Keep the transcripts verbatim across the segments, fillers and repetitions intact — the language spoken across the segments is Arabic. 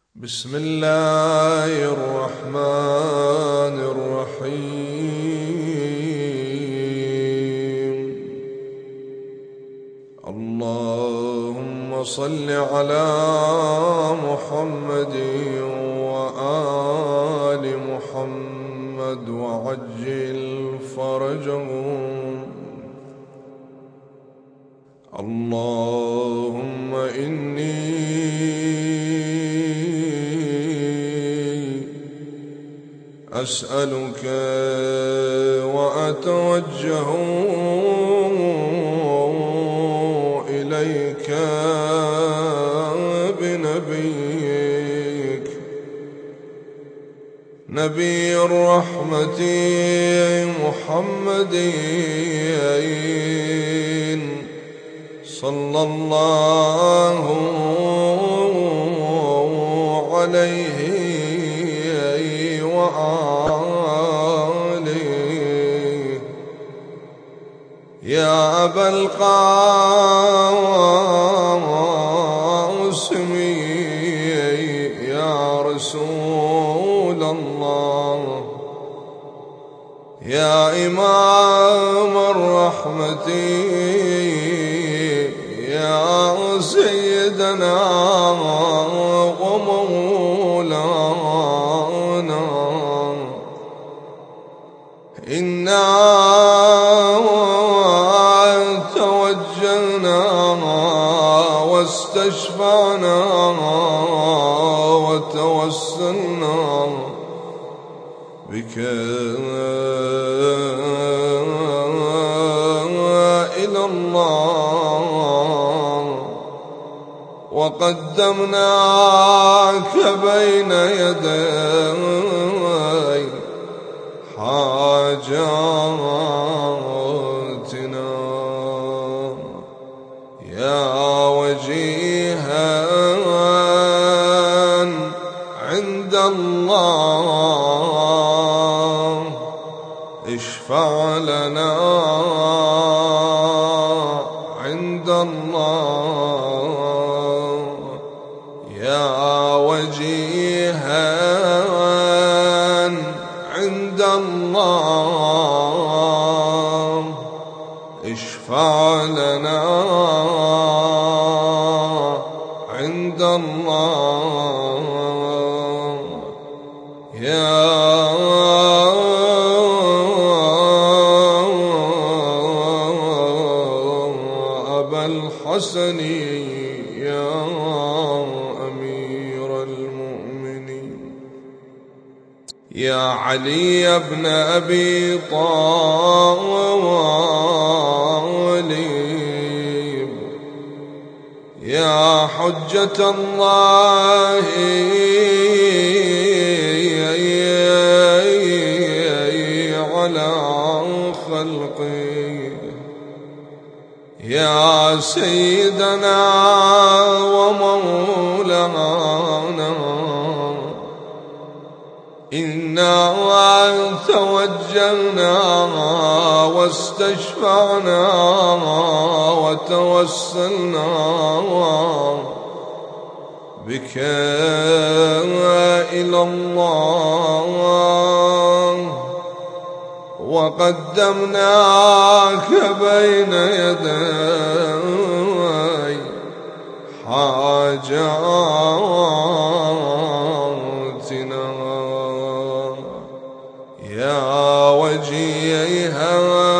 بسم الله الرحمن الرحيم. اللهم صل على محمد وآل محمد وعجل فرجهم. اللهم إني أسألك وأتوجه إليك بنبيك نبي الرحمة محمد صلى الله عليه وآله. يا أبا القاسم يا رسول الله، يا إمام الرحمة يا سيدنا ومولانا، إنا توجهنا واستشفعنا وتوسلنا بك إلى الله، وقدمناك بين يدي حاجاتنا. يا وجيها عند الله اشفع لنا عند الله. يا وجيها عند الله اشفع لنا عند الله. يا أبا الحسن يا أمير المؤمنين، يا علي بن أبي طالب، يا حجة الله على خلقه، يا سيدنا ومولانا، إنا توجهنا واستشفعنا وتوسلنا بك إلى الله، وقدمناك بين يدي حاجاتنا. يا وجيها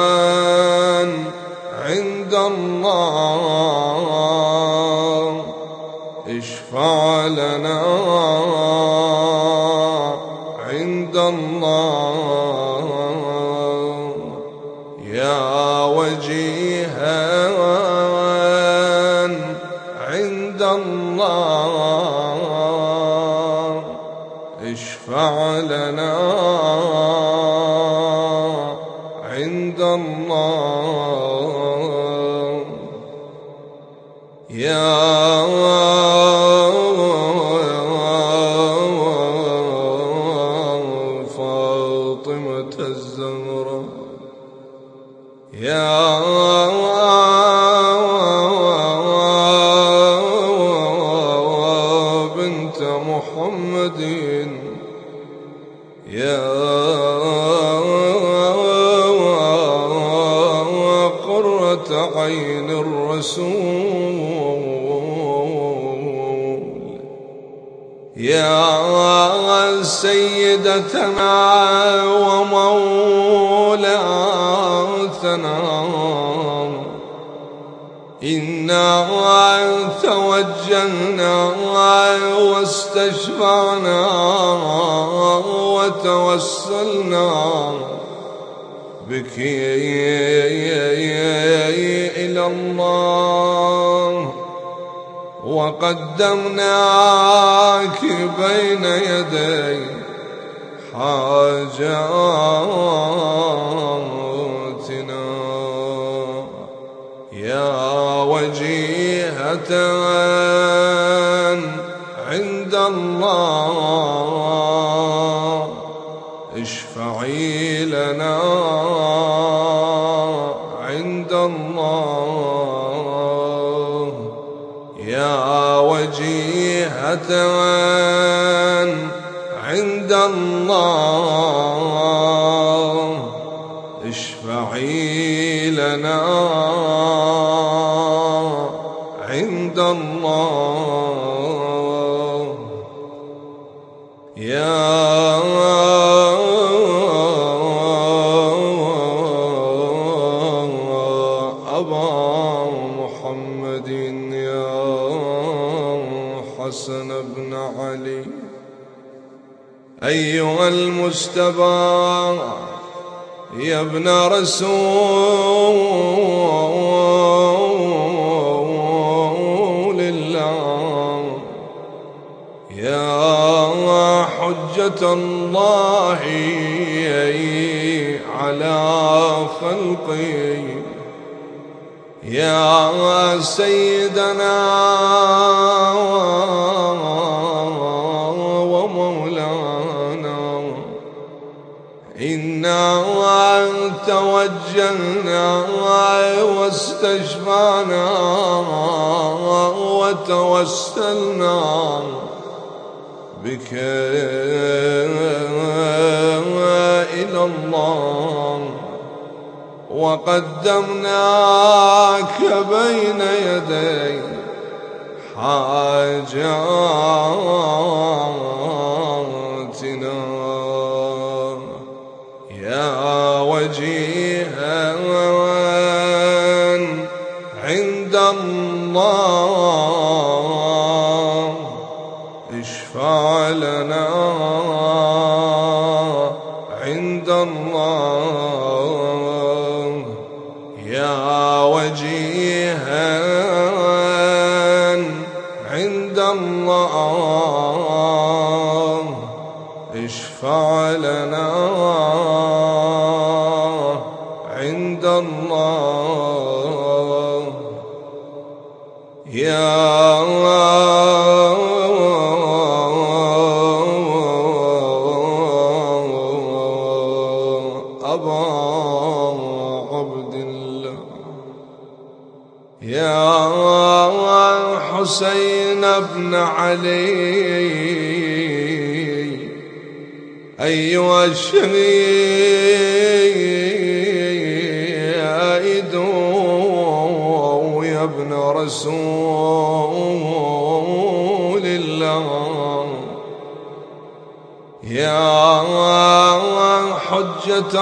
عند الله اشفع لنا عند الله. يا وجيها عند الله اشفع لنا عند الله. يا فاطمة الزهراء، يا بنت محمد يا قرة عين الرسول يا سيدتنا ومولاتنا إنا توجهنا واستشفعنا وتوسلنا بك إلى الله وقدمناك بين يدي حاجاتنا يا وجيهة عند الله اشفعي لنا عند الله يا وجيهة عند الله اشفعي لنا عند الله يا أبا محمد يا حسن بن علي أيها المجتبى يا ابن رسول الله يا حجة الله على خلقه يا سيدنا ومولانا إنا توجهنا واستشفعنا وتوسلنا بك إلى الله وقدمناك بين يدي حاجاتنا يا وجيها عند الله اشفع لنا عند الله يا وجيها عند الله اشفع لنا عند الله يا أبا عبد الله يا حسين بن علي أيها الشهيد يا ابن رسول الله يا حجة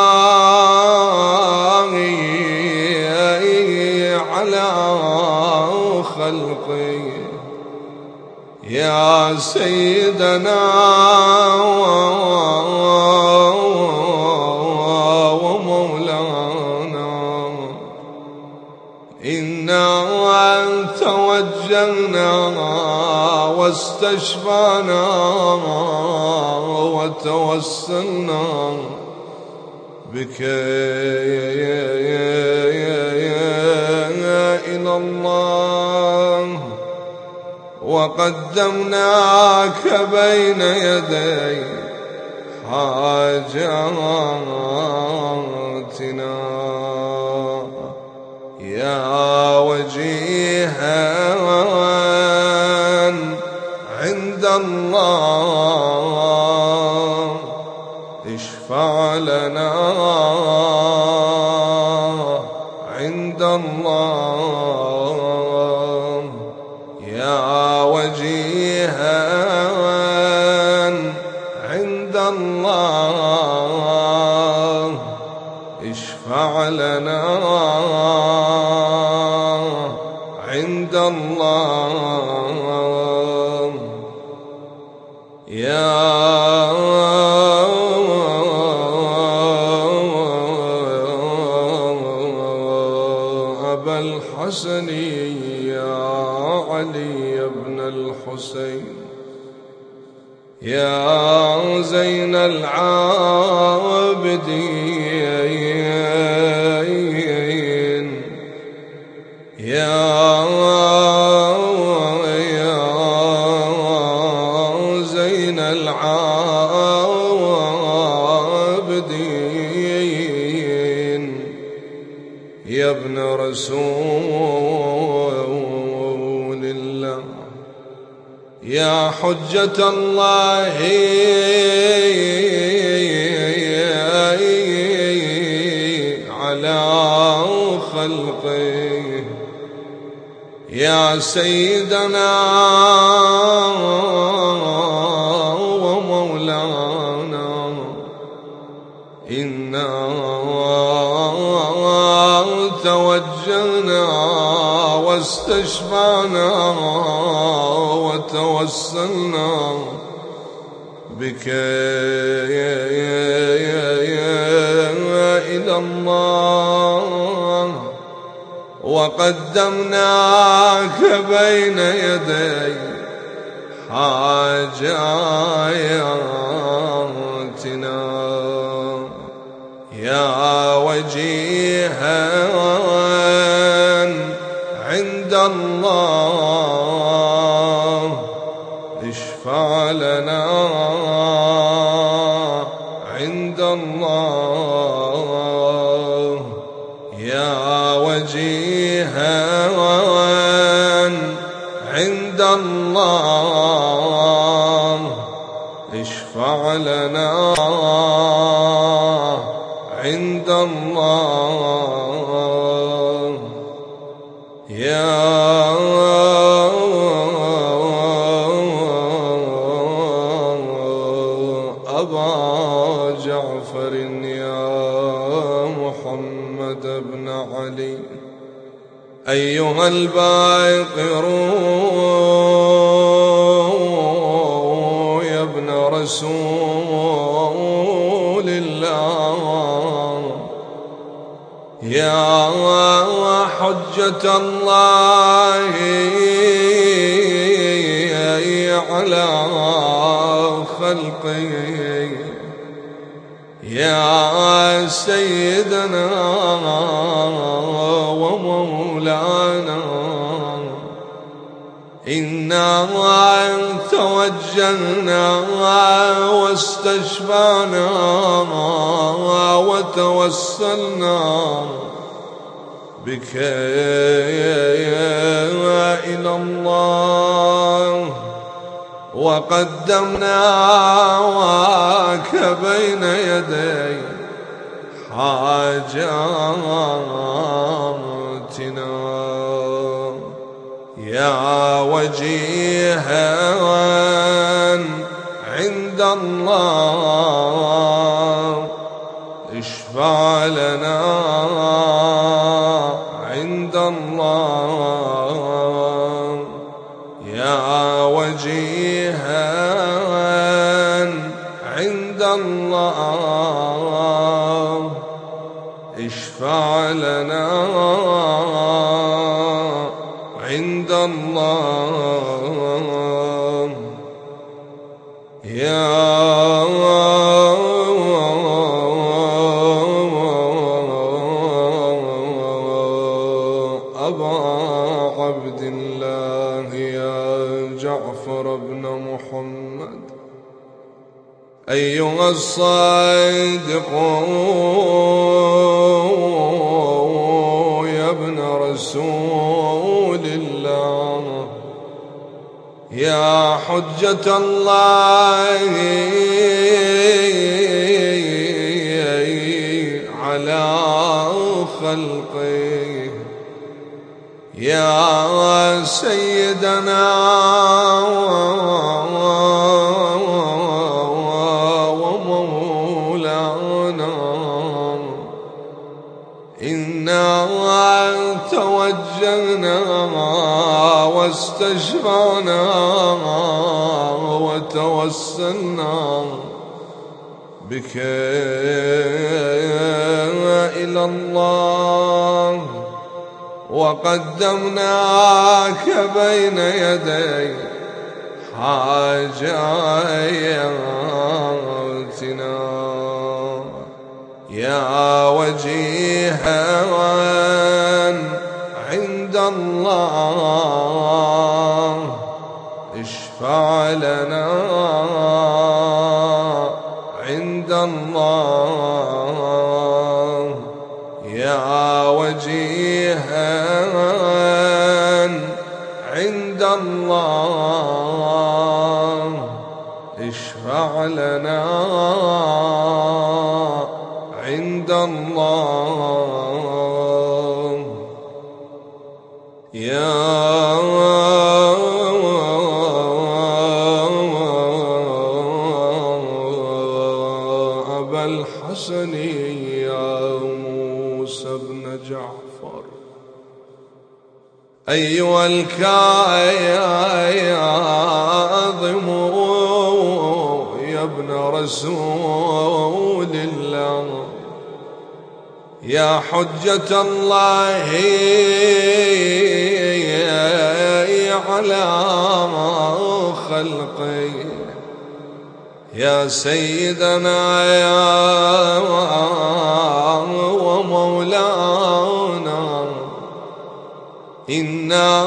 الله على خلقه يا سيدنا ومولانا إنا توجهنا واستشفعنا وتوسلنا بك إلى الله وقدمناك بين يدي حاجاتنا يا وجيها عند الله اشفع لنا عند الله يا وجيها عند الله اشفع لنا عند الله يا أبا الحسن يا علي بن الحسين يا زين العابدين يا زين العابدين يا ابن رسول الله يا حجة الله على خلقه يا سيدنا ومولانا إنا توجهنا واستشفعنا وتوسلنا بك إلى الله وقدمناك بين يدي حاجاتنا يا وجيها عند الله اشفع لنا عند الله يا وجيها عند الله اشفع لنا عند الله يا أبا جعفر يا محمد بن علي أيها الباقر يا ابن رسول الله يا حجة الله على خلقه يا سيدنا ومولانا إنا توجهنا واستشفعنا وتوسلنا بك إلى الله وقدمناك بين يدي حاجاتنا يا وجيها عند الله اشفع لنا عند الله يا وجيها عند الله اشفع لنا عند الله يا أبا عبد الله يا جعفر بن محمد أيها الصادق يا ابن رسول الله يا حجة الله على خلقه، يا سيدنا ومولانا، إنا توجهنا واستشفعنا وتوسلنا بك إلى الله، وقدمناك بين يدي حاجاتنا، يا وجيها عند الله اشفع لنا عند الله، يا وجيها عند الله اشفع لنا عند الله، يا أبا الحسن يا موسى بن جعفر، أيها الكاظم يا ابن رسول الله، يا حجة الله على خلقه، يا سيدنا يا ومولانا، إنا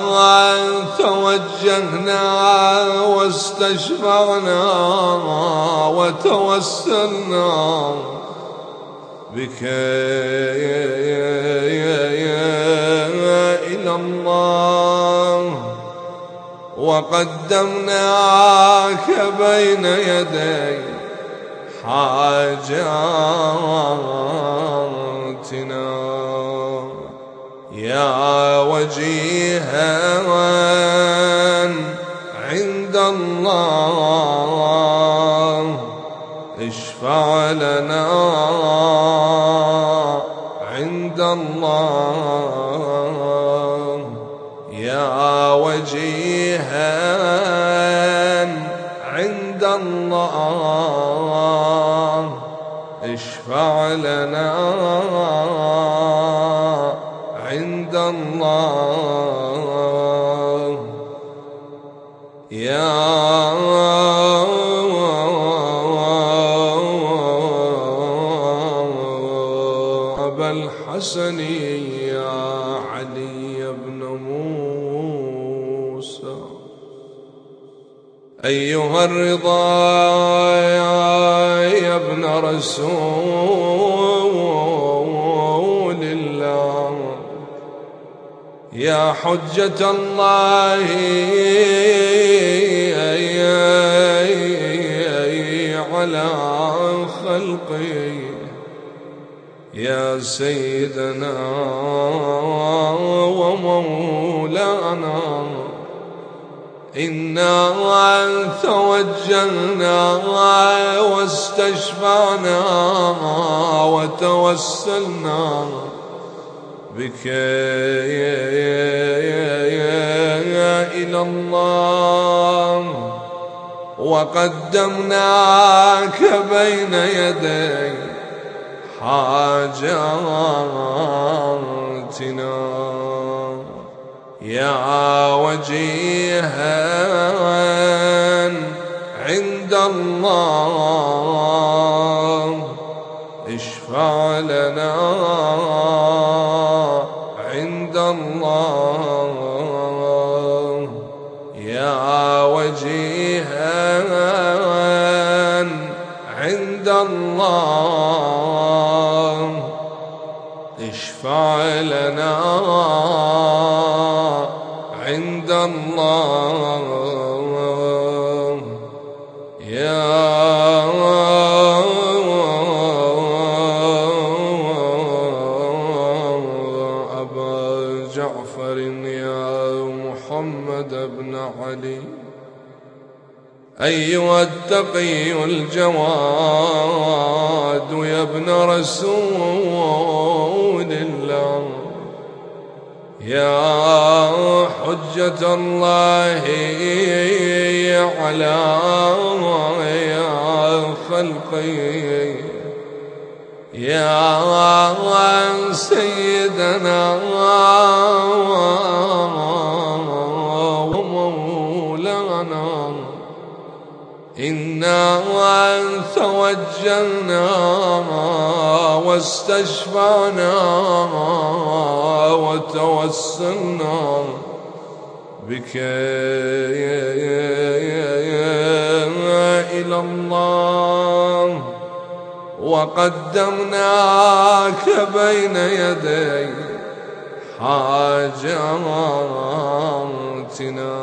توجهنا واستشفعنا وتوسلنا بك إلى الله، وقدمناك بين يدي حاجاتنا، يا وجيها عند الله اشفع لنا عند الله، يا وجيها عند الله اشفع لنا عند الله، يا أبا الحسن يا علي بن موسى، أيها الرضا يا ابن رسول الله، يا حجة الله على خلقه، يا سيدنا ومولانا، إنا توجهنا واستشفعنا وتوسلنا بك إلى الله، وقدمناك بين يدي حاجاتنا، يا وجيها عند الله اشفع لنا عند الله، يا وجيها عند الله اشفع لنا عند الله، يا أبا جعفر يا محمد بن علي، أيها التقي الجواد يا ابن رسول الله، يا حجة الله على خلقي، يا سيدنا ومولانا، إنا توجلنا واستشفعنا وتوسلنا بك إلى الله، وقدمناك بين يدي حاجاتنا،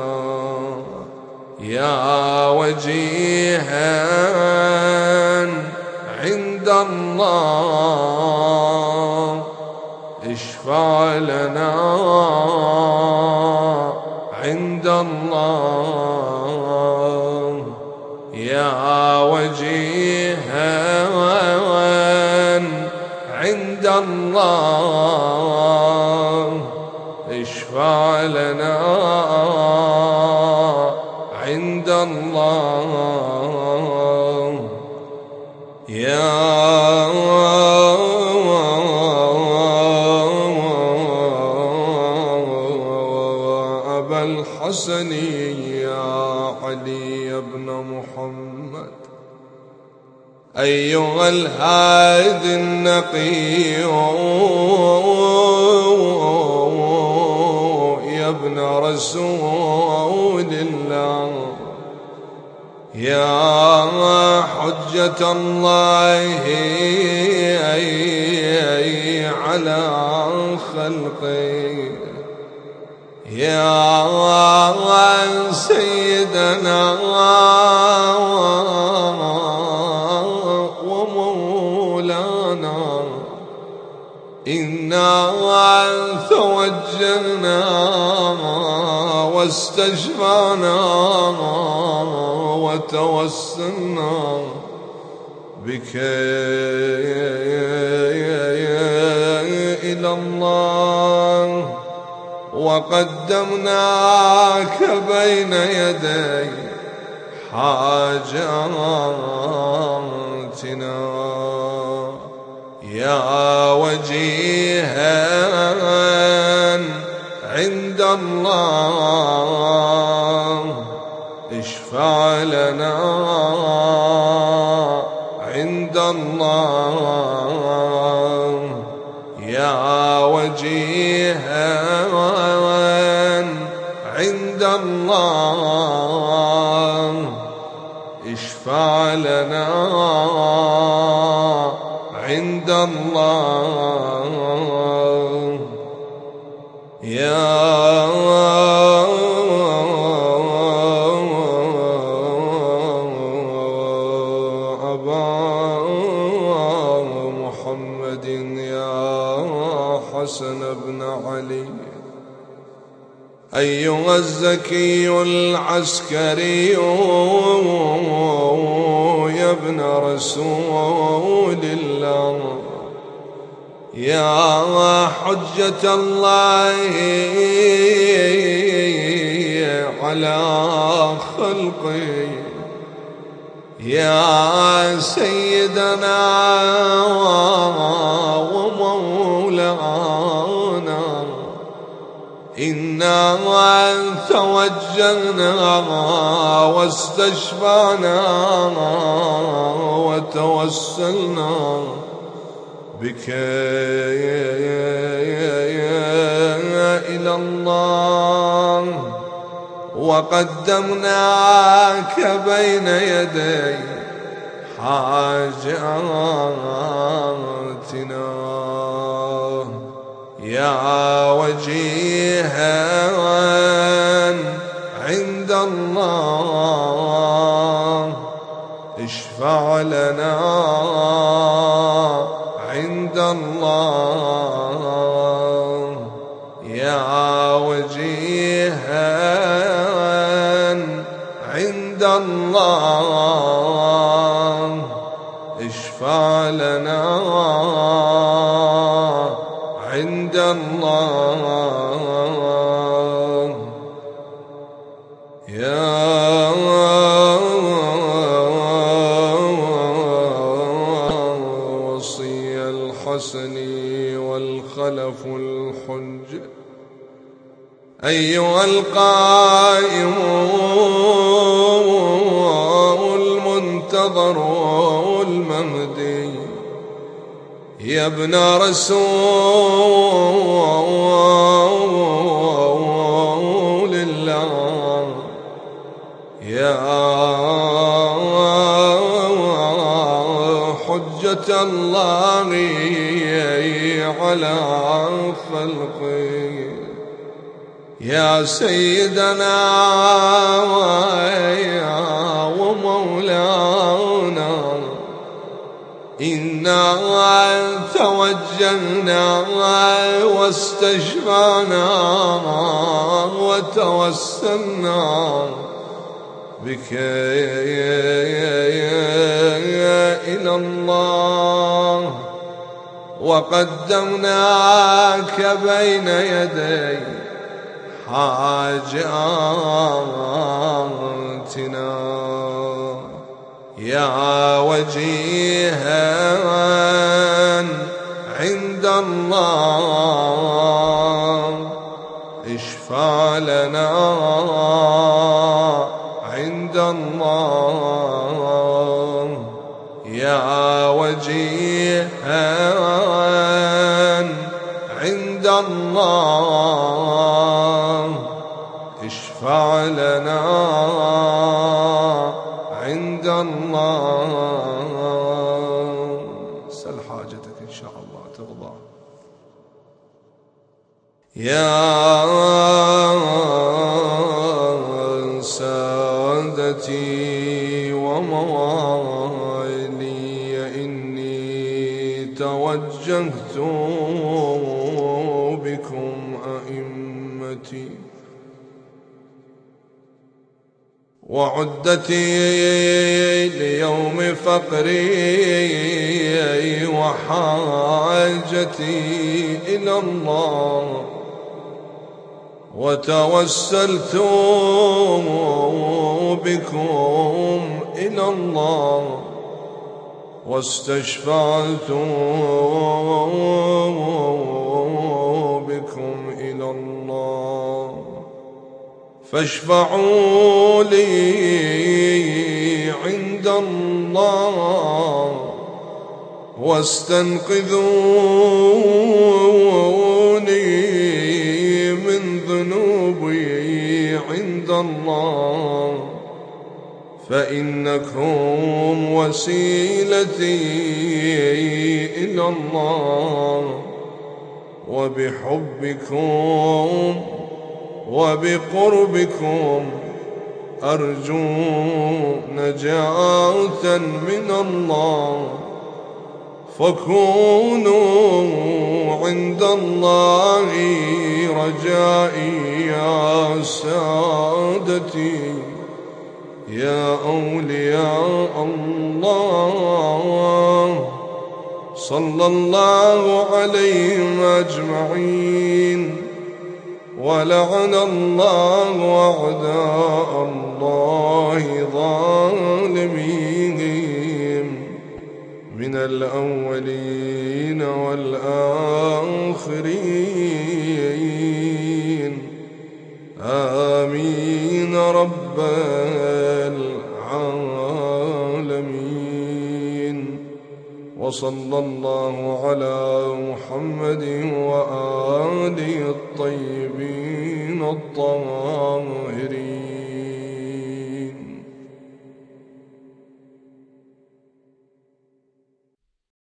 يا وجيها عند الله، اشفع لنا عند الله، يا وجيها عند الله، اشفع لنا عند الله، يا أبا الحسن يا علي بن محمد، أيها الهادي النقي يا ابن رسول الله، يا حجة الله على خلقي، يا سيدنا ومولانا، إنا توجلنا واستشفعنا وتوسلنا بك إلى الله، وقدمناك بين يدي حاجاتنا، يا وجيها عند الله، اشفع لنا عند الله، يا وجيها عند الله، اشفع لنا عند الله، يا حسن بن علي، أيها الزكي العسكري يا ابن رسول الله، يا حجة الله على خلقي، يا سيدنا ومولانا، إنا توجلنا واستشفعنا وتوسلنا بك إلى الله، وقدمناك بين يدي حاجاتنا، يا وجيها عند الله، اشفع لنا عند الله يا وجيها عند الله اشفع لنا عند الله يا وصي الحسن والخلف الحج أيها القائم المنتظر المهدي يا ابن رسول الله يا حجة الله على خلقه يا سيدنا ومولانا إنا توجهنا واستشفعنا وتوسلنا بك إلى الله وقدمناك بين يدي حاجاتنا يا وجيها عند الله اشفع لنا عند الله يا وجيها عند الله اشفع لنا عند الله سل حاجتك إن شاء الله ترضى يا سادتي وموالي إني توجهت بكم أئمتي وعدتي ليوم فقري وحاجتي إلى الله وتوسلت بكم إلى الله واستشفعت بكم إلى الله فاشفعوا لي عند الله واستنقذوني من ذنوبي عند الله فإنكم وسيلتي إلى الله وبحبكم وبقربكم أرجو نجاة من الله فكونوا عند الله رجائي يا سادتي يا أولياء الله صلى الله عليهم أجمعين ولعن الله أعداء الله ظالميهم من الأولين والآخرين آمين رب العالمين وصلى الله على محمد وآله الطيبين الطاهرين.